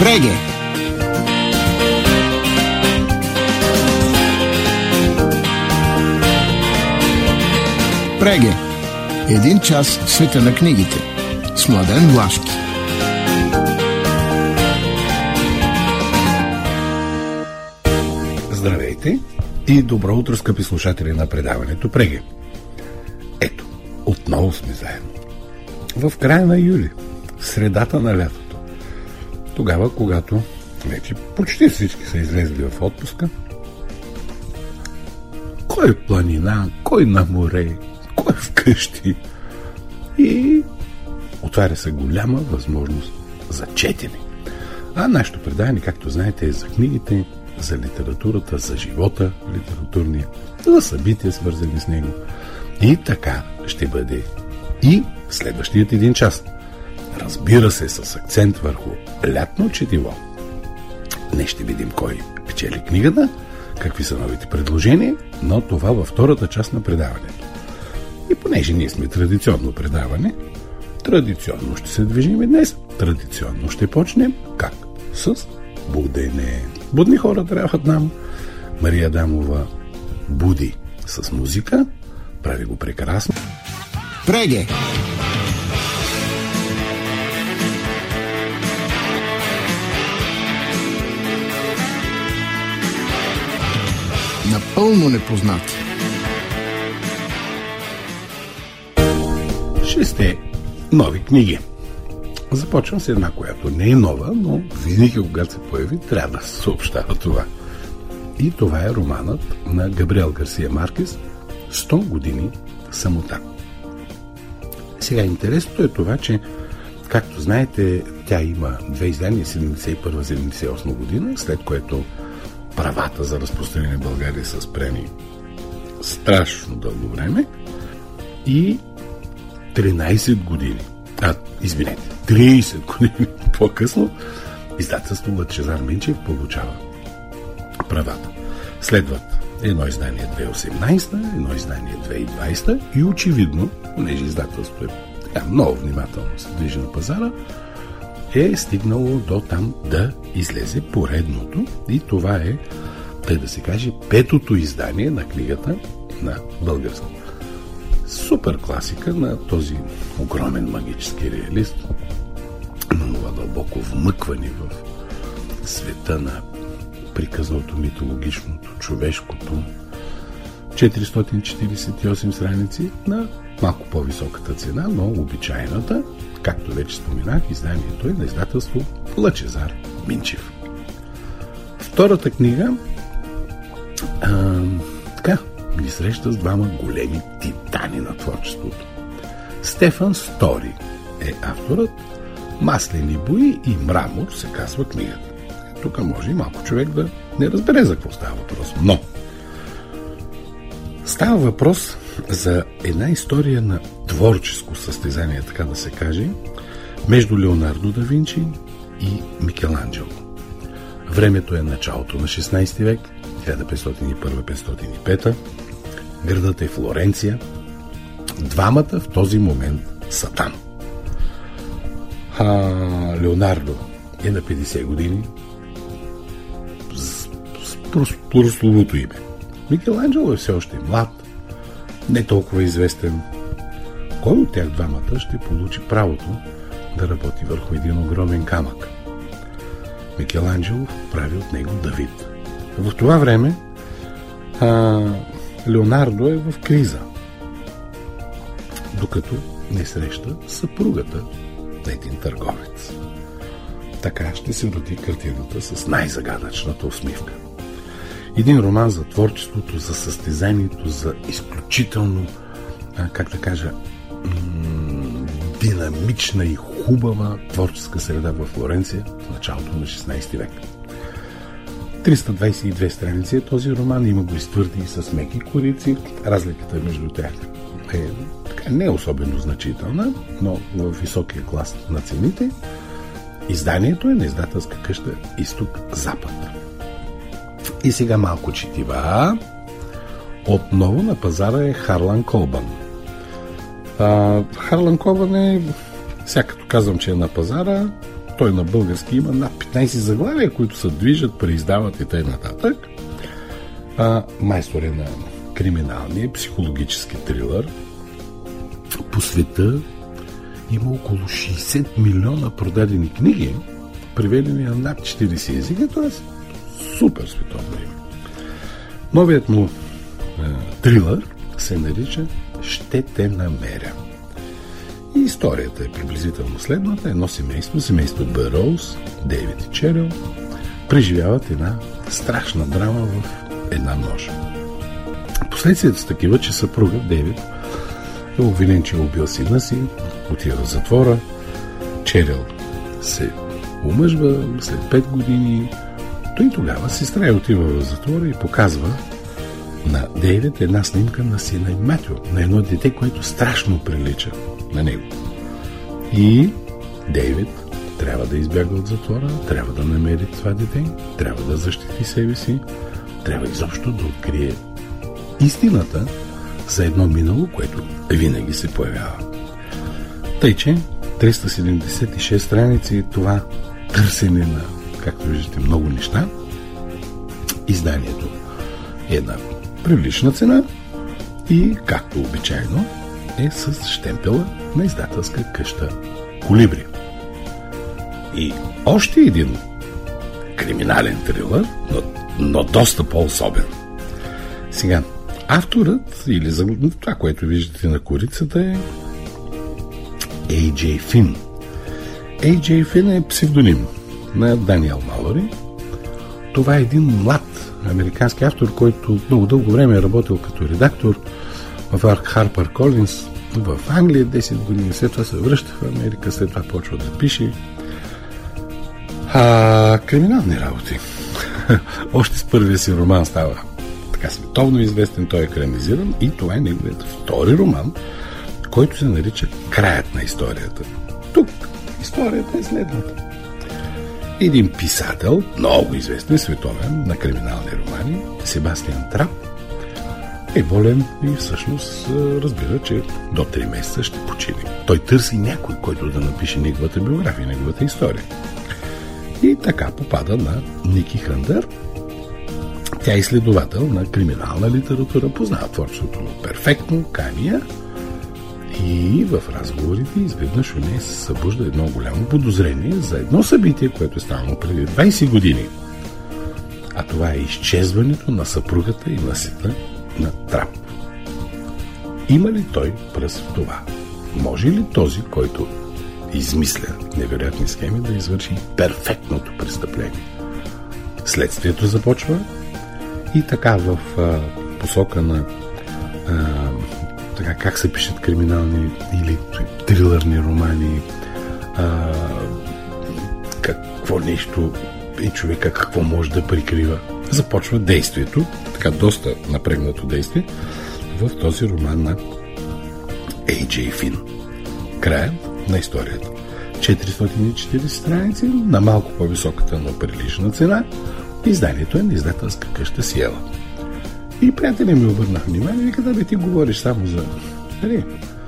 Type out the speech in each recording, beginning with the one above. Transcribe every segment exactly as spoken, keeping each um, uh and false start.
Преге! Преге! Един час в света на книгите с Младен Влашки. Здравейте и добро утро, скъпи слушатели на предаването Преге. Ето, отново сме заедно. В края на юли, в средата на лятото. Тогава, когато вече почти всички са излезли в отпуска. Кой в планина, кой на море, кой вкъщи. И отваря се голяма възможност за четене. А нашето предаване, както знаете, е за книгите, за литературата, за живота литературния, за събития, свързани с него. И така ще бъде и следващият един час. Разбира се, с акцент върху лятно четиво. Не ще видим кой печели книгата, какви са новите предложения, но това във втората част на предаването. И понеже ние сме традиционно предаване, традиционно ще се движим и днес. Традиционно ще почнем как? С будене. Будни хора трябват нам. Мария Адамова буди с музика. Прави го прекрасно. Преге! Напълно непознати. Шесте нови книги. Започвам с една, която не е нова, но винаги, когато се появи, трябва да се съобщава това. И това е романът на Габриел Гарсия Маркес сто години самота. Сега интересното е това, че, както знаете, тя има две издания, седемдесет и първа седемдесет и осма година, след което правата за разпространение в България са спрени страшно дълго време и тринайсет години, а, извинете, трийсет години по-късно издателство Лъчезар Минчев получава правата. Следват едно издание две хиляди и осемнайсета, едно издание две хиляди и двайсета и очевидно, понеже издателството е така много внимателно се движи на пазара, е стигнало до там да излезе поредното и това е, тъй да се каже, петото издание на книгата на български. Супер класика на този огромен магически реалист, на това дълбоко вмъкване в света на приказното, митологичното, човешкото. четиристотин четирийсет и осем страници на малко по-високата цена, но обичайната, както вече споменах, изданието е на издателство Лъчезар Минчев. Втората книга а, така ни среща с двама големи титани на творчеството. Стефан Стори е авторът, Маслени бои и мрамор се казва книгата. Тук може и малко човек да не разбере за какво става въпрос. Но става въпрос за една история на творческо състезание, така да се каже, между Леонардо да Винчи и Микеланджело. Времето е началото на шестнайсети век, хиляда петстотин и първа - петстотин и пета. Градът е Флоренция. Двамата в този момент са там. А, Леонардо е на петдесет години с, с прословото име. Микеланджело е все още млад, не толкова известен. Кой от тях двамата ще получи правото да работи върху един огромен камък? Микеланджело прави от него Давид. В това време а, Леонардо е в криза, докато не среща съпругата на един търговец. Така ще се роди картината с най-загадъчната усмивка. Един роман за творчеството, за състезанието, за изключително, а, как да кажа, м- динамична и хубава творческа среда в Флоренция в началото на шестнайсети век. триста двайсет и две страници е този роман, има го и с твърди и с меки корици. Разликата между тях е така, не е особено значителна, но в високия клас на цените. Изданието е на издателска къща Изток-Запад. И сега малко четива. Отново на пазара е Харлан Колбан. А, Харлан Колбан е, сега като казвам, че е на пазара, той на български има над петнайсет заглавия, които се движат, преиздават и т.н. А, майстор е на криминалния, психологически трилър. По света има около шейсет милиона продадени книги, преведени на над четирийсет езика, т.е. супер световно име. Новият му е, трилър се нарича "Ще те намеря". И историята е приблизително следната. Едно семейство, семейство Бъроуз, Дейвид и Черил, преживяват една страшна драма в една нощ. Последствията са такива, че съпругът Дейвид е обвинен, че е убил сина си, отива в затвора. Черил се омъжва след пет години. Той тогава сестра е отива в затвора и показва на Дейвид една снимка на сина и Матю, на едно дете, което страшно прилича на него. И Дейвид трябва да избяга от затвора, трябва да намери това дете, трябва да защити себе си, трябва изобщо да открие истината за едно минало, което винаги се появява. Тъй, че триста седемдесет и шест страници, това търсене на, както виждате, много неща. Изданието е една прилична цена и, както обичайно, е с щемпела на издателска къща Колибри. И още един криминален трилър, но, но доста по-особен. Сега, авторът, или за това, което виждате на корицата, е Ей Джей Фин. Ей Джей Фин е псевдоним на Даниел Малори. Това е един млад американски автор, който много дълго време е работил като редактор в Harper Collins в Англия десет години, след това се връща в Америка, след това почва да пише а, криминални работи. Още с първия си роман става така световно известен, той е екранизиран и това е неговият втори роман, който се нарича "Краят на историята". Тук историята е следната. Един писател, много известен световен на криминални романи, Себастиан Трап, е болен и всъщност разбира, че до три месеца ще почине. Той търси някой, който да напише неговата биография, неговата история. И така попада на Ники Хъндър. Тя е изследовател на криминална литература, познава творчеството му перфектно, Камия, и в разговорите изведнъж у нея се събужда едно голямо подозрение за едно събитие, което е станало преди двайсет години. А това е изчезването на съпругата и на сина на Трап. Има ли той пръст в това? Може ли този, който измисля невероятни схеми, да извърши перфектното престъпление? Следствието започва и така в а, посока на а, така как се пишат криминални или трилърни романи, а, какво нещо и човека какво може да прикрива. Започва действието, така доста напрегнато действие в този роман на Ей Джей Фин. Краят на историята. четиристотин и четирийсет страници на малко по-високата, но прилична цена. Изданието е на издателска къща Сиела. И приятели ми обърнах внимание, вика, да бе, ти говориш само за нали,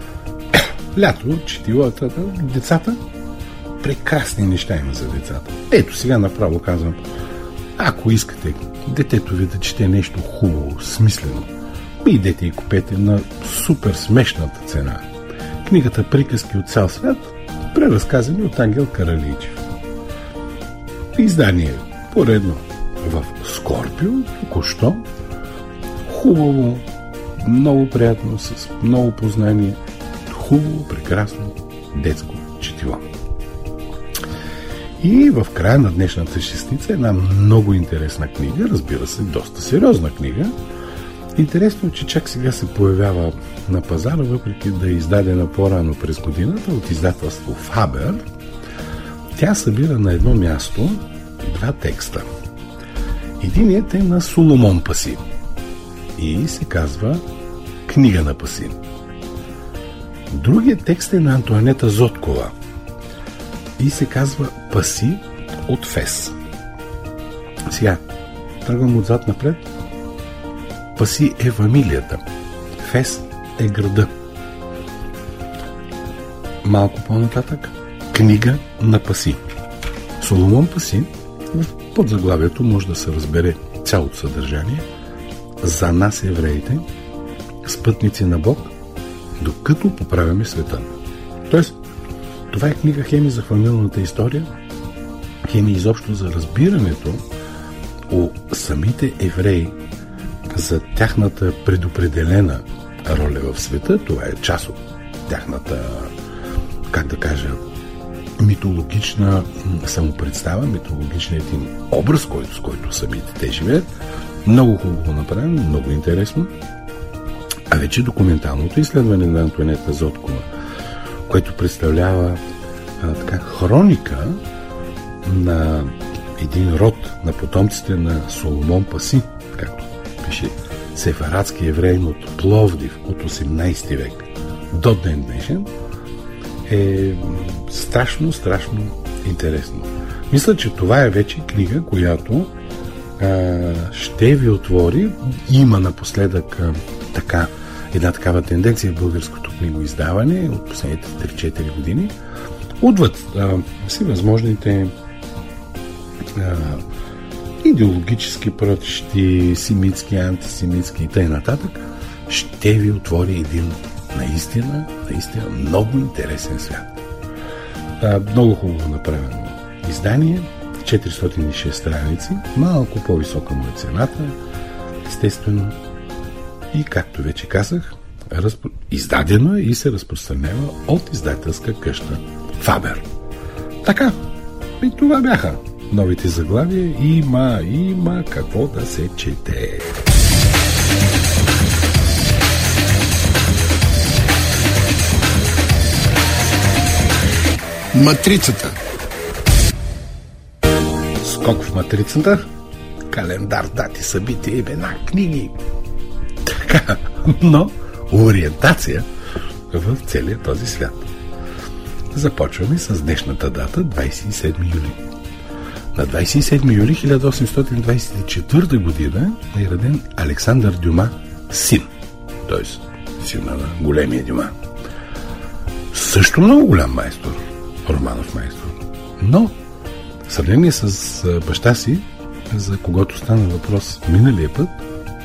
лято, четилата, децата. Прекрасни неща има за децата. Ето сега направо казвам, ако искате детето ви да чете нещо хубаво, смислено, идете и купете на супер смешната цена книгата "Приказки от цял свят", преразказани от Ангел Каралийчев. Издание поредно в Скорпио, току-що. Хубаво, много приятно, с много познание, хубаво, прекрасно детско четиво. И в края на днешната шестица една много интересна книга, разбира се, доста сериозна книга. Интересно, че чак сега се появява на пазара, въпреки да е издадена по-рано през годината от издателство Фабер. Тя събира на едно място два текста. Единият е на Соломон Паси и се казва "Книга на Паси". Другият текст е на Антоанета Зоткова и се казва "Паси от Фес". Сега, тръгвам отзад напред. Паси е фамилията. Фес е града. Малко по-нататък. Книга на Паси. Соломон Паси, под заглавието може да се разбере цялото съдържание. За нас, евреите, спътници на Бог, докато поправяме света. Тоест, това е книга хеми за фамилната история, хеми изобщо за разбирането у самите евреи за тяхната предопределена роля в света. Това е част от тяхната, как да кажа, митологична самопредстава, митологичният им образ, който, с който самите те живеят. Много хубаво направено, много интересно. А вече документалното изследване на Антоанета Зоткова, което представлява а, така, хроника на един род на потомците на Соломон Паси, както пише сефарадски евреин от Пловдив от осемнайсети век до ден днешен, е страшно, страшно интересно. Мисля, че това е вече книга, която а, ще ви отвори. Има напоследък а, така, една такава тенденция в българското книгоиздаване от последните три-четири години. Отвъд а, всевъзможните а, идеологически протещи, семитски, антисемитски и т.н. ще ви отвори един наистина, наистина много интересен свят. А, много хубаво направено издание, четиристотин и шест страници, малко по-висока му е цената, естествено, и както вече казах, разпро... издадено е и се разпространява от издателска къща Фабер. Така, и това бяха новите заглавия. Има, има какво да се чете. Матрицата. Скок в матрицата. Календар, дати, събития, имена, книги. Така, но ориентация в целия този свят. Започваме с днешната дата, двайсет и седми юли. На двайсет и седми юли хиляда осемстотин двайсет и четвърта година е роден Александър Дюма син, т.е. сина на големия Дюма. Също много голям майстор, романов майстор. Но в сравнение с баща си, за когото стана въпрос миналия път,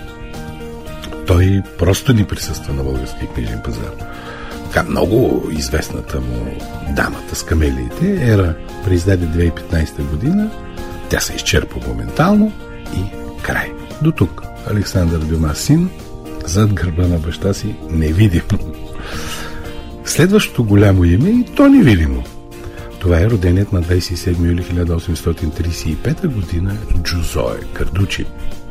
той просто не присъства на българския книжен пазар. Така много известната му Дамата с камелиите ера преиздаде две хиляди и петнайсета година. Тя се изчерпа моментално и край. До тук Александър Дюма син, зад гърба на баща си, невидим. Следващото голямо име, и то невидимо. Това е роденият на двайсет и седми юли хиляда осемстотин трийсет и пета година Джузое Кардучи.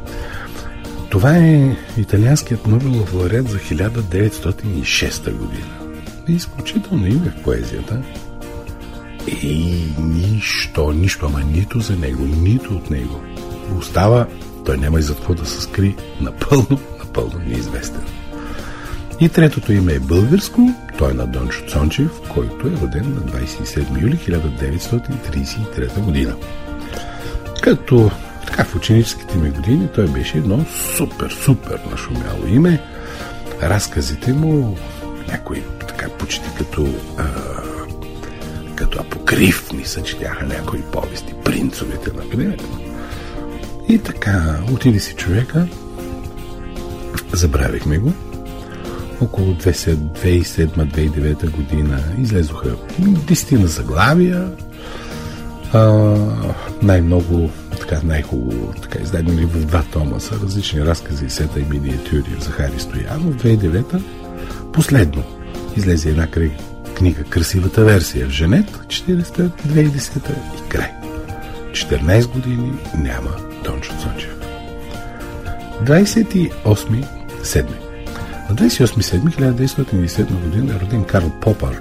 Това е италианският Нобелов лауреат за хиляда деветстотин и шеста година. Изключително име в поезията. И нищо, нищо, ама нито за него, нито от него остава, той няма и за какво да се скри, напълно, напълно неизвестен. И третото име е българско, той е на Дончо Цончев, който е роден на двайсет и седми юли хиляда деветстотин трийсет и трета година. Като така в ученическите ми години той беше едно супер, супер нашумяло име. Разказите му, някои така почти като а, като апокрифни са четяха някои повести, принцовете, например. И така, отиде си човека, забравихме го. Около две хиляди и седма - две хиляди и девета година излезоха десетина заглавия. А, най-много, така, най-хубаво, така, издадени в два тома са различни разкази и сета и миниатюри в Захари Стоянов. две хиляди и девета последно излезе една книга "Красивата версия" в Женет, четиридесета, две хиляди и десета и край. четиринайсет години няма Дончо Цончев. двайсет и осми седми На двайсет и осми седми хиляда деветстотин и седма година е роден Карл Попър.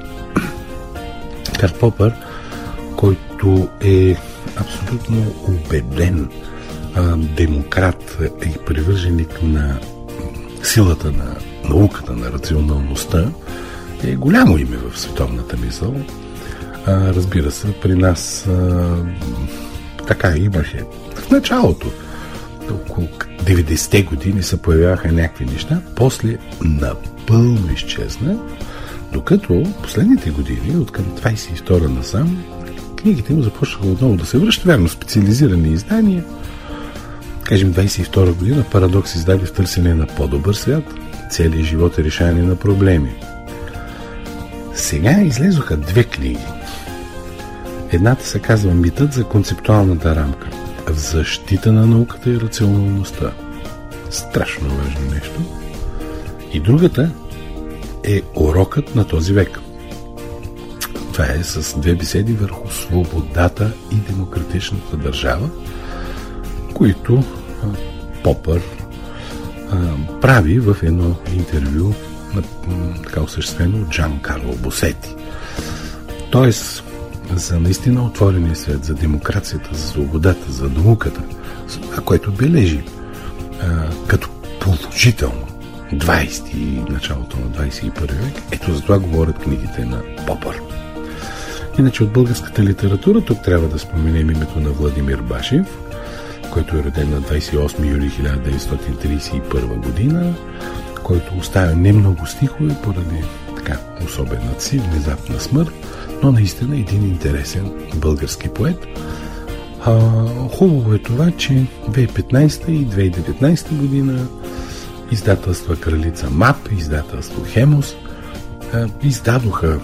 Карл Попър, който е абсолютно убеден а, демократ и привърженик на силата на науката, на рационалността, е голямо име в световната мисъл. А, разбира се, при нас а, така имаше в началото, около деветдесетте години се появяваха някакви неща, после напълно изчезна, докато последните години, от към двайсет и втора насам, книгите му започнаха отново да се връщат, вярно, специализирани издания. Кажем, двайсет и втора година Парадокс издаде В търсене на по-добър свят. Целият живот е решение на проблеми. Сега излезоха две книги. Едната се казва Митът за концептуалната рамка в защита на науката и рационалността. Страшно важно нещо. И другата е Урокът на този век. Това е с две беседи върху свободата и демократичната държава, които а, Попър а, прави в едно интервю, на, така осъществено от Джан Карло Босети. Тоест, за наистина отворения свет, за демокрацията, за свободата, за науката, за това, което бележи а, като положително двайсети и началото на двайсет и първи век. Ето за това говорят книгите на Попър. Иначе от българската литература тук трябва да споменем името на Владимир Башев, който е роден на двайсет и осми юли хиляда деветстотин трийсет и първа година, който оставя не много стихове поради така особената си внезапна смърт, но наистина един интересен български поет. А, хубаво е това, че две хиляди и петнайсета и две хиляди и деветнайсета година издателства Кралица МАП, издателство Хемос а, издадоха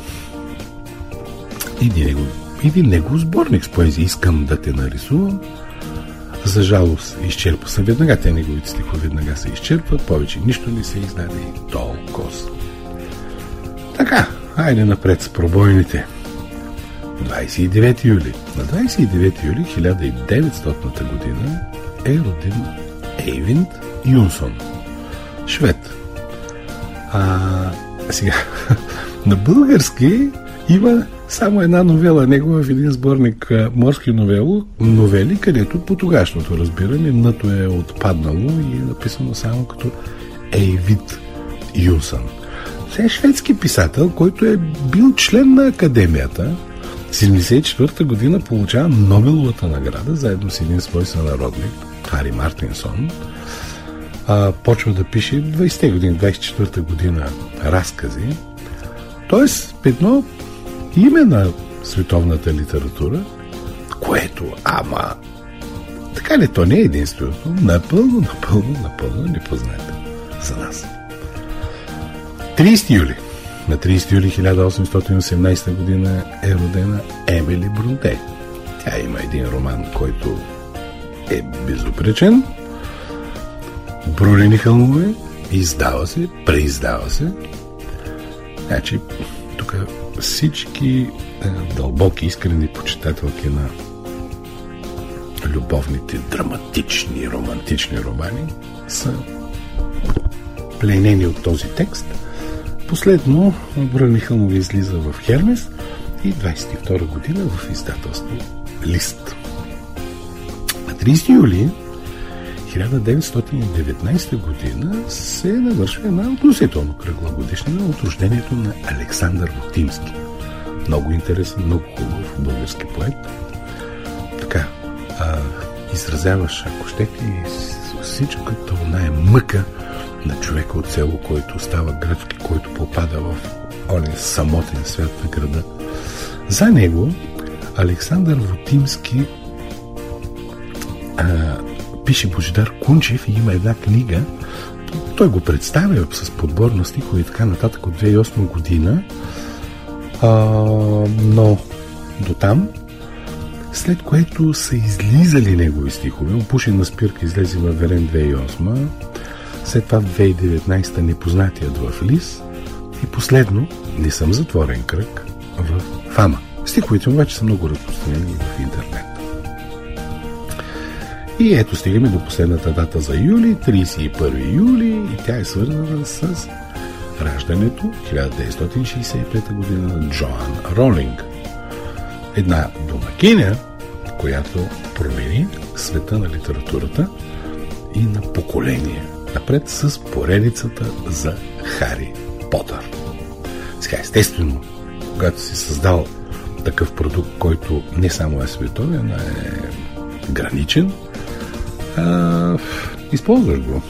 един негов, един негов сборник с поезия "Искам да те нарисувам". За жалост изчерпва се веднага, те неговите стихове веднага се изчерпват, повече нищо не се издаде и толкова. Така, айде напред с пробойните. двайсет и девети юли. На двайсет и девети юли хиляда и деветстотната година е роден Ейвинд Юнсон, швед. А сега, на български има само една новела негова в един сборник морски новело, новели, където по тогашното разбиране нато е отпаднало и е написано само като Ейвинд Юнсон. Той е шведски писател, който е бил член на академията. седемдесет и четвърта година получава Нобеловата награда, заедно с един свой сънародник, Хари Мартинсон. А, почва да пише в двайсетте години, двайсет и четвърта година разкази. Тоест, едно име на световната литература, което, ама, така ли, то не е единственото, напълно, напълно, напълно непознато за нас. трийсети юли. На трийсети юли хиляда осемстотин и осемнайсета година е родена Емили Бронте. Тя има един роман, който е безупречен. Брулени хълмове, издава се, преиздава се. Значи, тук всички е, дълбоки, искрени почитателки на любовните, драматични, романтични романи са пленени от този текст. Последно, Брулени хълмове излиза в Хермес и двайсет и втора година в издателство Лист. На трийсети юли хиляда деветстотин и деветнайсета година се навършва една относително кръгла годишнина от рождението на Александър Вотимски. Много интересен, много хубав български поет. Така, а, изразяваш, ако щете, всичката она е мъка на човека от село, който става градски, който попада в ония самотен свят на града. За него Александър Вотимски а, пише Божидар Кунчев и има една книга. Той го представя с подбор на стихове и така нататък от две хиляди и осма година, а, но до там, след което са излизали негови стихове. Опушен на спирка излезе във Верен две хиляди и осма, след това в две хиляди и деветнайсета Непознатият в Лис и последно Не съм затворен кръг в Фама. Стиховете му вече са много разпространени в интернет. И ето стигаме до последната дата за юли, трийсет и първи юли, и тя е свързана с раждането хиляда деветстотин шейсет и пета година на Джоан Ролинг. Една домакиня, която промени света на литературата и на поколение. Напред с поредицата за Хари Потър. Сега, естествено, когато си създал такъв продукт, който не само е световен, а е граничен, а, използваш го.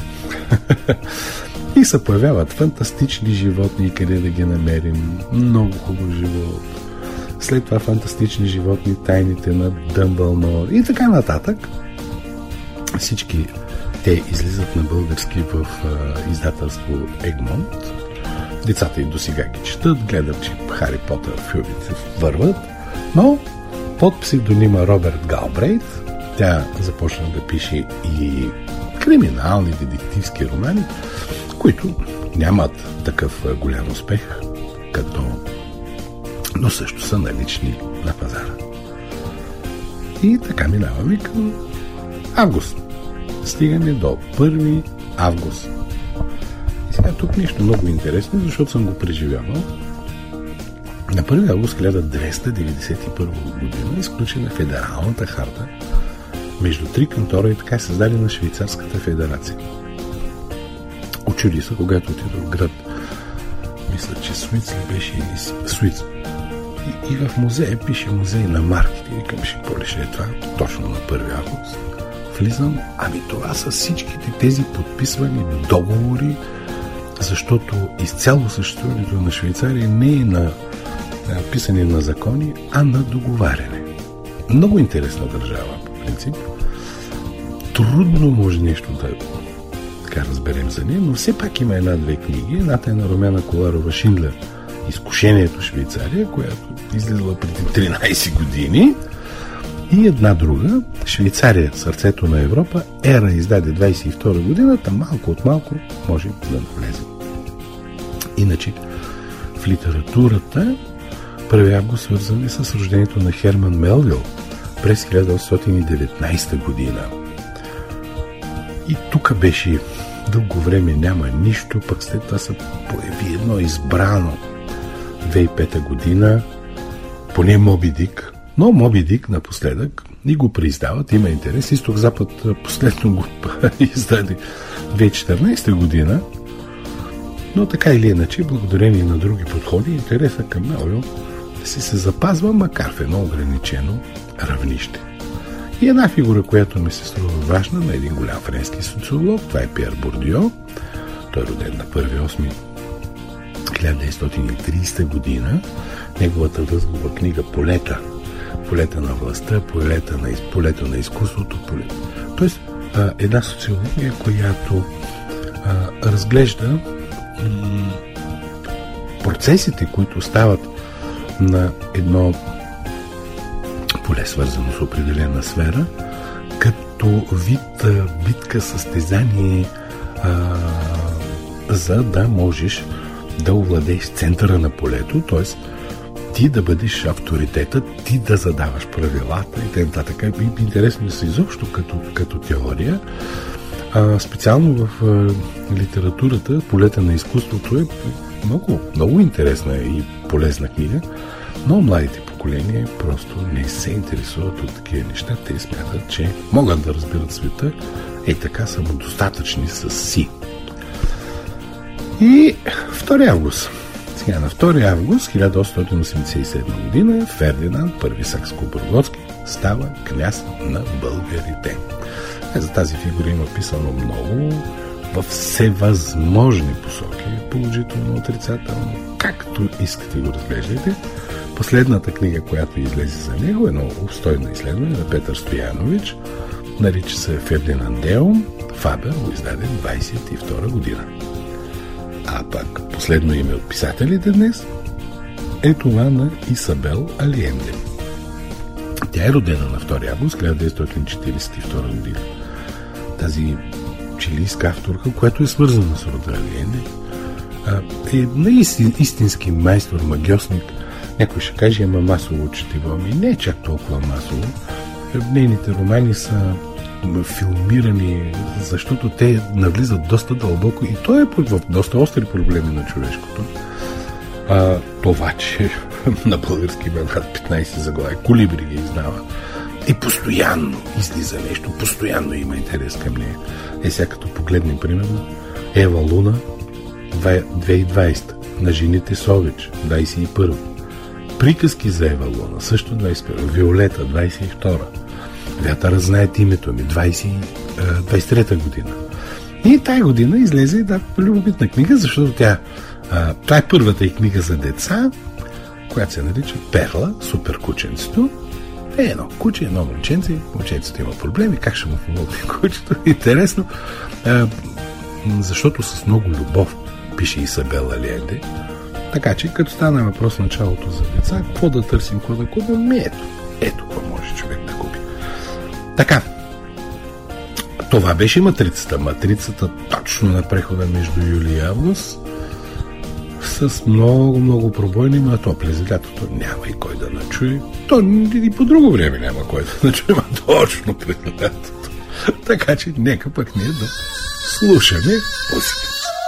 И се появяват фантастични животни, къде да ги намерим. Много хубав живот. след това Фантастични животни, Тайните на Дъмбълдор и така нататък. Всички те излизат на български в а, издателство Егмонт. Децата и досега ги четат, гледат, че Хари Потър филмите върват, но под псевдонима Робърт Галбрейт тя започна да пише и криминални детективски романи, които нямат такъв голям успех, като но също са налични на пазара. И така минаваме към август. Стигаме до първи август. И сега тук нещо много интересно, защото съм го преживявал. На първи август хиляда деветстотин деветдесет и първа година е изключена Федералната харта между три кантора и така е създадена Швейцарската федерация. Очуди се, когато отидох в град, мисля, че Суиц ли беше или Суиц. И, и в музея пише музей на марките. И викам, ще какво ли ще е това? Точно на първи август. Влизам, ами това са всичките тези подписвани договори, защото изцяло съществуването на Швейцария не е на писане на закони, а на договаряне. Много интересна държава, по принцип. Трудно може нещо да така разберем за нея, но все пак има една-две книги. Едната е на Румяна Коларова Шиндлер "Изкушението Швейцария", която излизала преди тринайсет години. И една друга, Швейцария, сърцето на Европа, ера издаде двайсет и втора година, там малко от малко може да навлезе. Иначе в литературата първи август свързан е с рождението на Херман Мелвил през хиляда осемстотин и деветнайсета година. И тук беше дълго време няма нищо, пък след това се появи едно избрано две хиляди и пета година, поне Моби Дик. Но Моби Дик напоследък и го преиздават, има интерес. Изток-Запад последно го издаде две хиляди и четиринайсета година, но така или иначе, благодарение на други подходи, интереса към Мелвил си се запазва, макар в едно ограничено равнище. И една фигура, която ми се струва важна, на един голям френски социолог, това е Пиер Бордио. Той е роден на първи август хиляда деветстотин и трийсета година. Неговата възглава книга "Полета", полета на властта, полета на, полета на изкуството, полета. Тоест, а, една социология, която а, разглежда м- процесите, които стават на едно поле, свързано с определена сфера, като вид а, битка, състезание, а, за да можеш да овладееш центъра на полето, т.е. ти да бъдеш авторитетът, ти да задаваш правилата и т.н. И интересно се изобщо като, като теория. А, специално в а, литературата "Полета на изкуството" е много, много интересна и полезна книга, но младите поколения просто не се интересуват от такива неща. Те смятат, че могат да разбират света и така самодостатъчни с си. И втори август. Сега на втори август хиляда осемстотин осемдесет и седма година Фердинанд първи Сакско-Бургоцки става княз на българите. Е, за тази фигура има писано много във всевъзможни посоки, положително, отрицателно, както искате го разглеждайте. Последната книга, която излезе за него, е едно обстойно изследване на Петър Стоянович, нарича се "Фердинандеум", Фабер го издаде двайсет и втора година. А пак последно име от писателите днес е това на Исабел Алиенде. Тя е родена на втори август хиляда деветстотин четирийсет и втора година. Тази чилийска авторка, която е свързана с рода Алиенде, е наистин, истински майстор, магьосник. Някой ще каже, ама масово четиво. Ами не е чак толкова масово. Нейните романи са филмирани, защото те навлизат доста дълбоко и то е в доста остри проблеми на човешкото. А, това, че на български има над петнайсет заглавия, Колибри ги издава и постоянно излиза нещо, постоянно има интерес към нея. Е, сега като погледнем, примерно, Ева Луна, две хиляди и двайсета, На жените Сович, двайсет и първа, Приказки за Ева Луна, също двайсет и първа, Виолета, двайсет и втора, Вятъра знаят името ми, двайсет и трета година. И тая година излезе да любопитна книга, защото тя, а, това е първата и книга за деца която се нарича Перла, супер кученцето. Е, едно куче, едно момченце. Момченцето има проблеми. Как ще му помогне кучето? Интересно. А, защото с много любов пише Исабел Алиенде. Така че, като стана въпрос в началото за деца, какво да търсим, какво да купим, ми ето. Ето какво може човек да купи. Така. Това беше матрицата. Матрицата точно на прехода между юли и август. С много, много пробойни, но то през лятото няма и кой да начуе. То и по друго време няма кой да начуе, но точно през лятото. Така че нека пък ние да слушаме музика.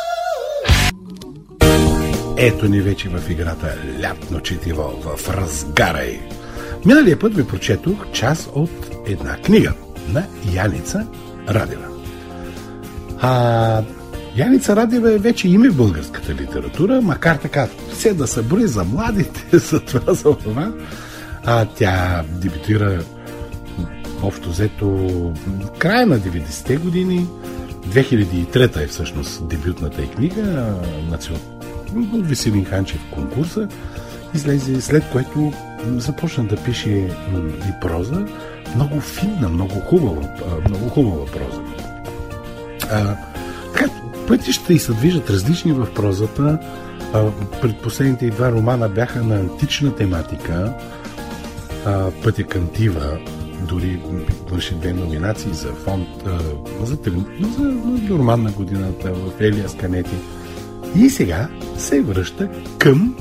Ето ни вече в играта Лятно четиво, в разгара й. Миналия път ви прочетох част от една книга на Яница Радева. А... Яница Радева е вече име в българската литература, макар така все да се брои за младите, за това, за това. А тя дебютира общо взето в края на деветдесетте години. две хиляди и трета е всъщност дебютната й книга от Веселин Ханчев конкурса. Излезе, след което започна да пише и проза. Много финна, много хубава, много хубава проза. А, така, пътищата и се движат различни в прозата. Пред последните и два романа бяха на антична тематика. Пътя към Тива, дори имаше две номинации за фонд за, за роман на годината в Елиас Канети. И сега се връща към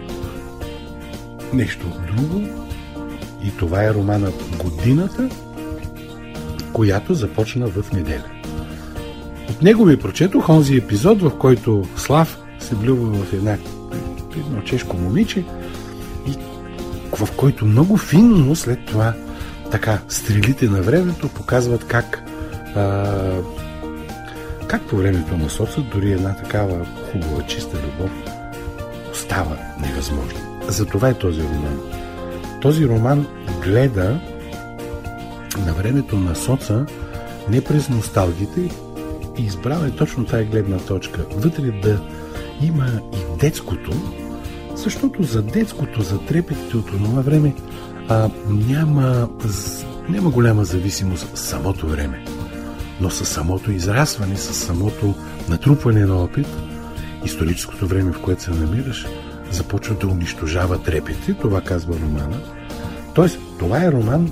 нещо друго. И това е романът Годината, която започна в неделя. От него ви прочетох онзи епизод, в който Слав се влюбва в една, едно чешко момиче и в който много финно след това така стрелите на времето показват как а, как по времето на соца дори една такава хубава, чиста любов остава невъзможна. Затова е този роман. Този роман гледа на времето на соца не през носталгите и избрал е точно тая гледна точка. Вътре да има и детското, защото за детското, за трепетите от това време а, няма, няма голяма зависимост самото време. Но със самото израстване, със самото натрупване на опит, историческото време, в което се намираш, започва да унищожава трепети. Това казва романа. Тоест, това е роман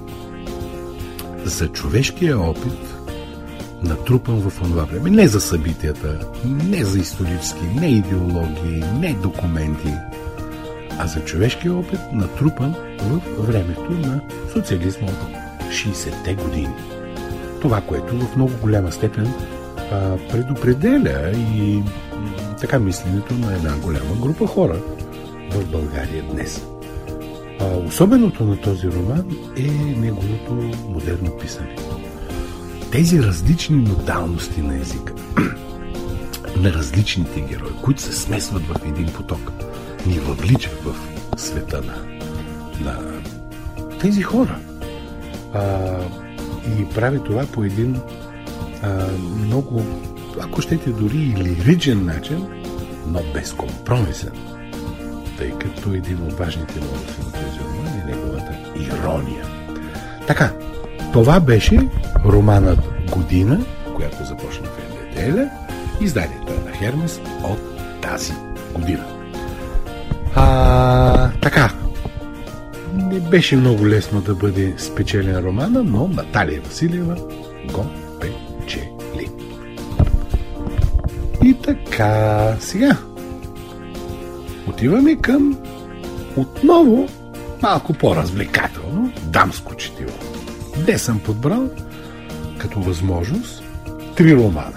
за човешкия опит, натрупан в това време. Не за събитията, не за исторически, не идеологии, не документи, а за човешкия опит, натрупан в времето на социализма от шейсетте години. Това, което в много голяма степен а, предопределя и м, така мисленето на една голяма група хора в България днес. А, особеното на този роман е неговото модерно писане. Тези различни модалности на езика, на различните герои, които се смесват в един поток, ни въвличат в света на, на тези хора. А, и прави това по един а, много, ако щете дори и лиричен начин, но безкомпромисен, тъй като един от важните моменти на този роман е неговата ирония. Така, това беше романът Година, която започна в неделя, изданието на Хермес от тази година. А, така, не беше много лесно да бъде спечелен романа, но Наталия Василева го печели. И така, сега отиваме към отново малко по-развлекателно дамско четиво. Днес съм подбрал като възможност три романа.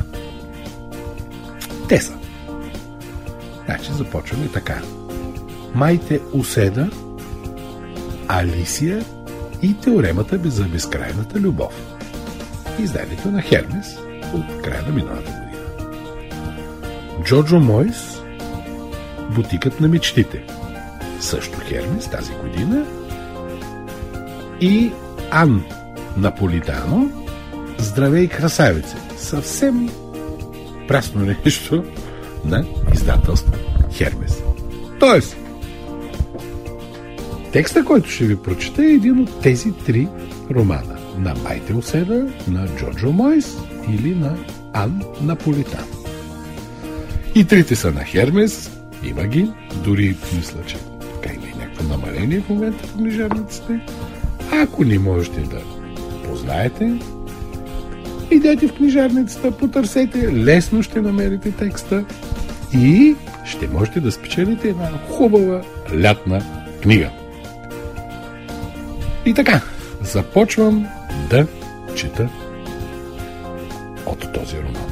Те са. Значи започваме така. Майте Уседа, Алисия и теоремата за безкрайната любов. Изданието на Хермес от края на миналата година. Джоджо Мойс, Бутикът на мечтите. Също Хермес тази година. И Ан Наполитано, Здравей, красавице. Съвсем прясно нещо на издателство Хермес. Тоест, Текста, който ще ви прочета, е един от тези три романа. На Майте Оседа, на Джоджо Мойс или на Ан Наполитан. И трите са на Хермес, има ги, дори мисля, че така има и някакво намаление в момента в книжарниците. Ако не можете да познаете, идете в книжарницата, потърсете, лесно ще намерите текста и ще можете да спечелите една хубава лятна книга. И така, започвам да чета от този роман.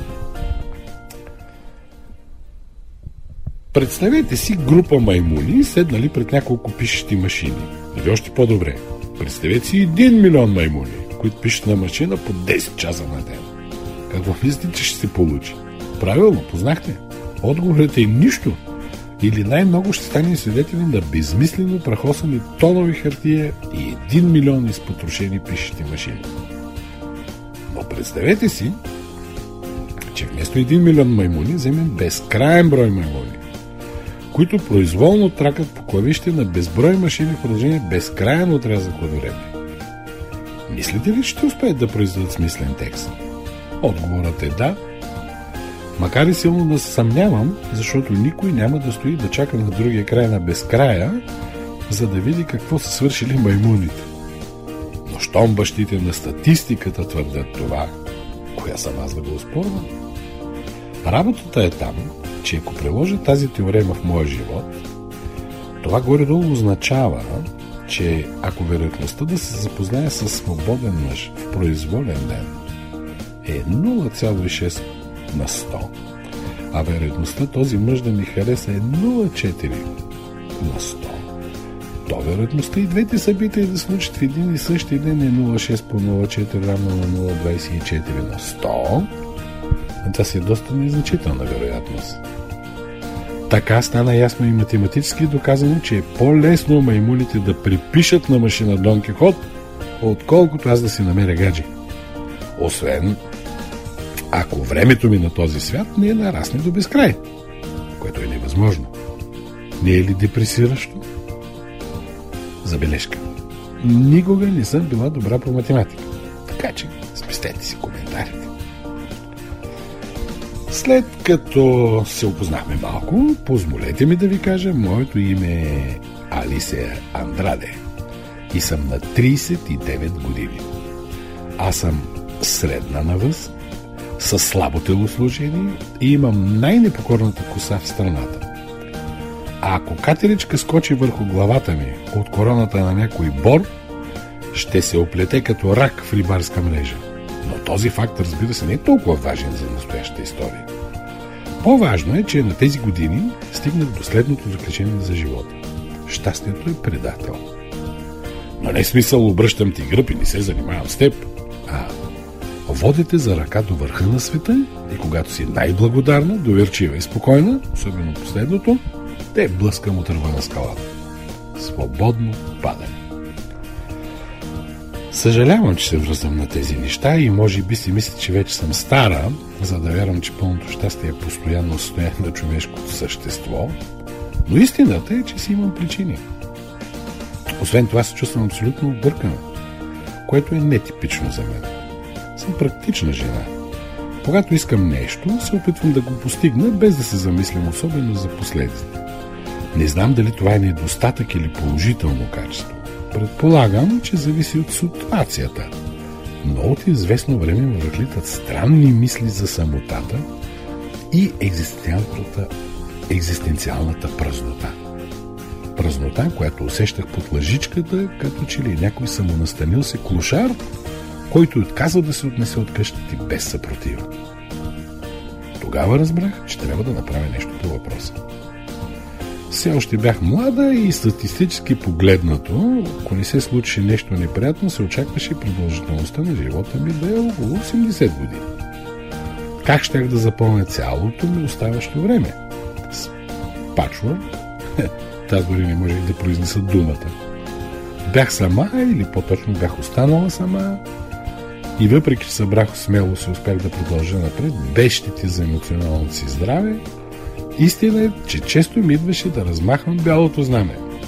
Представете си група маймуни, седнали пред няколко пишещи машини. Или още по-добре, представете си един милион маймуни, които пишат на машина по десет часа на ден. Какво мислите, че ще се получи? Правилно, познахте. Отговорът е нищо. Или най-много ще станем свидетели на безмислено прахосани тонови хартия и един милион изпотрошени пишещи машини. Но представете си, че вместо един милион маймуни вземем безкрайен брой маймуни, които произволно тракат по клавишите на безброй машини в продължение безкрайен отрязък от време. Мислите ли, че ще успеят да произведат смислен текст? Отговорът е да, макар и силно да се съмнявам, защото никой няма да стои да чака на другия край на безкрая, за да види какво са свършили маймуните. Но щом бащите на статистиката твърдят това, коя съм аз да го оспорвам? Работата е там, че ако приложа тази теорема в моя живот, това горе-долу означава, че ако вероятността да се запознае с свободен мъж в произволен ден е нула цяло и шест на сто, а вероятността този мъж да ми хареса е нула цяло и четири на сто, то вероятността и двете събития да случат в един и същи ден е нула цяло и шест по нула цяло и четири равно на нула цяло двадесет и четири на сто. Това си е доста незначителна вероятност. Така стана ясно и математически доказано, че е по-лесно маймуните да припишат на машина Дон Кихот, отколкото аз да си намеря гадже. Освен ако времето ми на този свят не е нарасне до безкрай, което е невъзможно. Не е ли депресиращо? Забележка. Никога не съм била добра по математика, така че спестете си коментарите. След като се опознахме малко, позволете ми да ви кажа, моето име е Алисия Андраде и съм на тридесет и девет години. Аз съм средна на възраст, със слабо телосложение и имам най-непокорната коса в страната. А ако катеричка скочи върху главата ми от короната на някой бор, ще се оплете като рак в рибарска мрежа. Но този факт, разбира се, не е толкова важен за настоящата история. По-важно е, че на тези години стигнах до следното заключение за живота. Щастието е предател. Но не смисъл обръщам ти гръб и не се занимавам с теб, а водите за ръка до върха на света и когато си най-благодарна, доверчива и спокойна, особено последното, те блъскам от ръба на скалата. Свободно падане. Съжалявам, че се връзвам на тези неща и може би си мисля, че вече съм стара, за да вярвам, че пълното щастие е постоянно състояние на човешкото същество, но истината е, че си имам причини. Освен това се чувствам абсолютно объркана, което е нетипично за мен. Съм практична жена. Когато искам нещо, се опитвам да го постигна, без да се замислям особено за последиците. Не знам дали това е недостатък или положително качество. Предполагам, че зависи от ситуацията. Но от известно време ме въртлитат странни мисли за самотата и екзистенциалната, екзистенциалната празнота. Празнота, която усещах под лъжичката, като че ли някой самонастанил се клошар, който отказва да се отнесе от къщите без съпротива. Тогава разбрах, че трябва да направя нещо по въпроса. Все още бях млада и статистически погледнато, ако не се случи нещо неприятно, се очакваше продължителността на живота ми да е около осемдесет години. Как щях да запълня цялото ми оставащо време? С пачворк? Тази дори не можех да произнеса думата. Бях сама или по-точно бях останала сама и въпреки, че събрах смелост и успях да продължа напред, без щети за емоционалното си здраве, истина е, че често ми идваше да размахвам бялото знаме.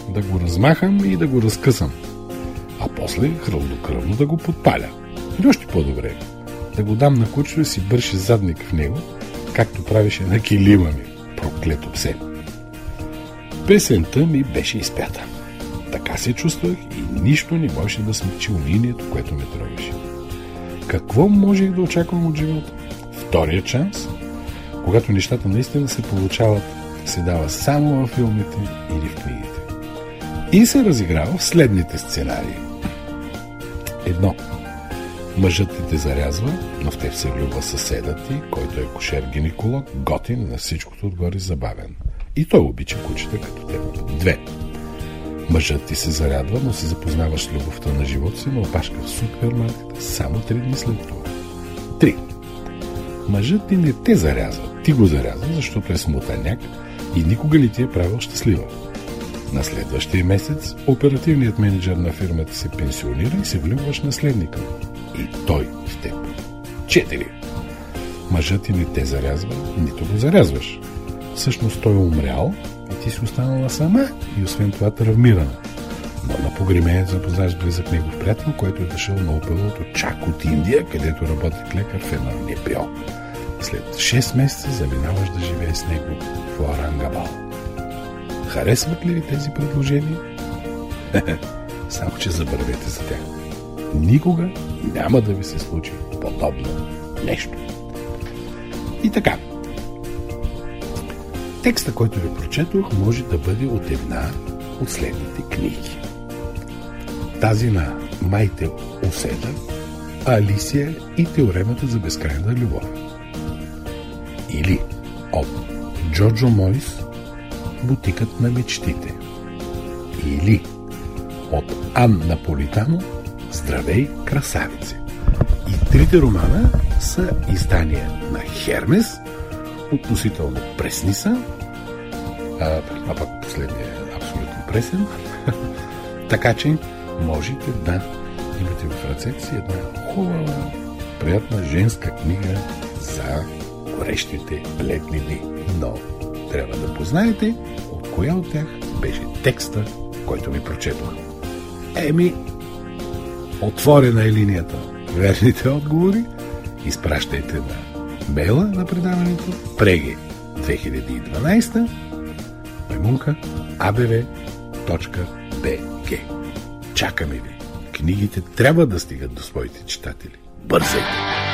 да го размахам и да го разкъсам, а после хладнокръвно да го подпаля. Или още по-добре, да го дам на кучето и си бърши задник в него, както правеше на килима ми, проклето псе. Песента ми беше изпята. Така се чувствах и нищо не можеше да смекчи унинието, което ме трогаше. Какво можех да очаквам от живота? Втория шанс, когато нещата наистина се получават, се дава само във филмите или в книгите. И се разиграва в следните сценарии. Едно. Мъжът ти те зарязва, но в теб се влюбва съседът ти, който е кошер-гинеколог, готин, на всичкото отгоре забавен. И той обича кучета като теб. Две. Мъжът ти се зарадва, но се запознаваш с любовта на живота си на опашка в супермаркета само три дни след това. Три. Мъжът ти не те зарязва, ти го зарязва, защото е смутаняк и никога не ти е правил щастлива. На следващия месец оперативният менеджер на фирмата се пенсионира и се влюбваш наследника. И той в теб. Четири. Мъжът ти не те зарязва, нито го зарязваш. Всъщност той е умрял и ти си останала сама и освен това травмирана. Но на погребението запознаеш близък негов приятел, който е дошъл на опелото чак от Индия, където работи лекар в една НПО. След шест месеца заминаваш да живее с него в Орангабал. Харесват ли ви тези предложения? Само че забравете за тях. Никога няма да ви се случи подобно нещо. И така. Текста, който ви прочетох, може да бъде от една от следните книги. Тази на Майте Оседа, Алисия и теоремата за безкрайна любов. Или от Джоджо Мойс, Бутикът на мечтите. Или от Ан Наполитано, Здравей, красавици. И трите романа са издания на Хермес, относително пресни са, а, а пък последният е абсолютно пресен. Така че можете да имате в ръцете си една хубава, приятна женска книга за горещите летни дни. Но трябва да познаете от коя от тях беше текста, който ви прочетох. Еми, отворена е линията. Верните отговори изпращайте на мейла на предаването преги две хиляди и дванадесета маймунка а б в точка б г. Чакаме ви. Книгите трябва да стигат до своите читатели. Бързайте!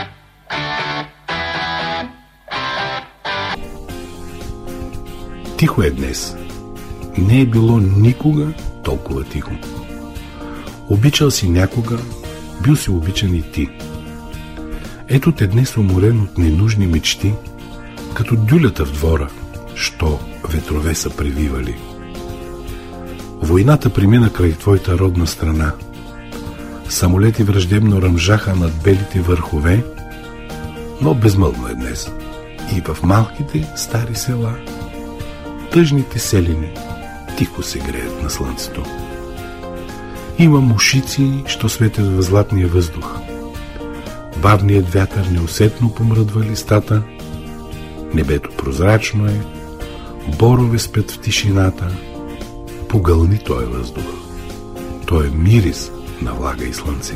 Тихо е днес. Не е било никога толкова тихо. Обичал си някога, бил си обичан и ти. Ето те днес уморен от ненужни мечти, като дюлята в двора, що ветрове са превивали. Войната премина край твоята родна страна. Самолети враждебно ръмжаха над белите върхове, но безмълвно е днес. И в малките стари села, тъжните селини тихо се греят на слънцето. Има мушици, що светят във златния въздух. Бавният вятър неусетно помръдва листата, небето прозрачно е, борове спят в тишината, погълни той въздух. Той е мирис на влага и слънце.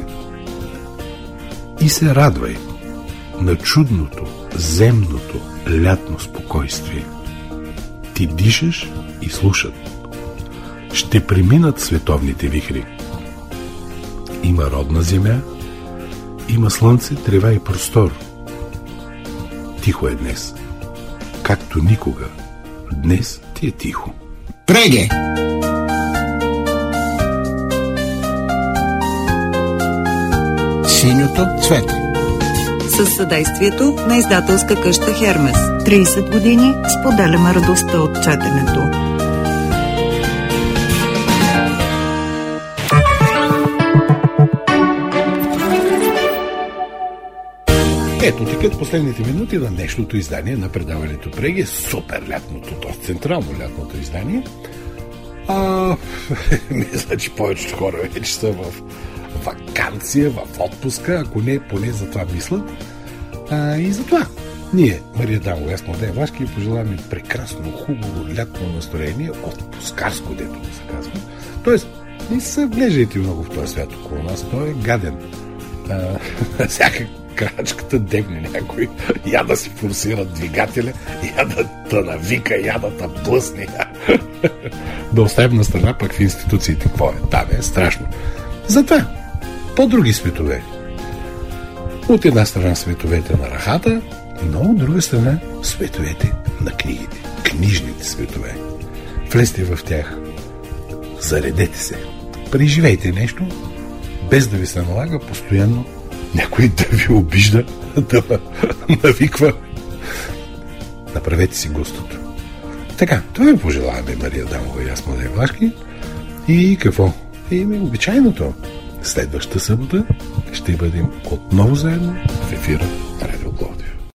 И се радвай на чудното, земното, лятно спокойствие. Ти дишаш и слушат. Ще преминат световните вихри. Има родна земя, има слънце, трева и простор. Тихо е днес. Както никога, днес ти е тихо. Преге! Синьото цвете. Със съдействието на издателска къща Хермес. тридесет години споделяме радостта от четенето. Ето тикат последните минути на днешното издание на предаването Преги. Супер лятното, т.е. централно лятното издание. А, мисля, че повечето хора вече са в ваканция, в отпуска, ако не, поне за това мислят. А, и затова Ние, Мария Дамова и аз, Младен Влашки, пожелаваме прекрасно, хубаво лятно настроение, отпускарско, дето да се казва. Тоест, не се вглеждайте много в този свят около нас, той е гаден. А, всяка крачката дебне някой, я да си форсира двигателя, я да те навика, я да те блъсне. Да оставим на страна пък в институциите. Какво е? Там е страшно. Затова, по-други светове. От една страна световете на рахата, но от друга страна световете на книгите. Книжните светове. Влезте в тях. Заредете се. Преживейте нещо, без да ви се налага постоянно някой да ви обижда, да навиква. Направете си густото. Така, това ви пожелаваме, Мария Дамова и аз, Младен Влашки. И какво? И обичайното. Следващата събота ще бъдем отново заедно в ефира на Радио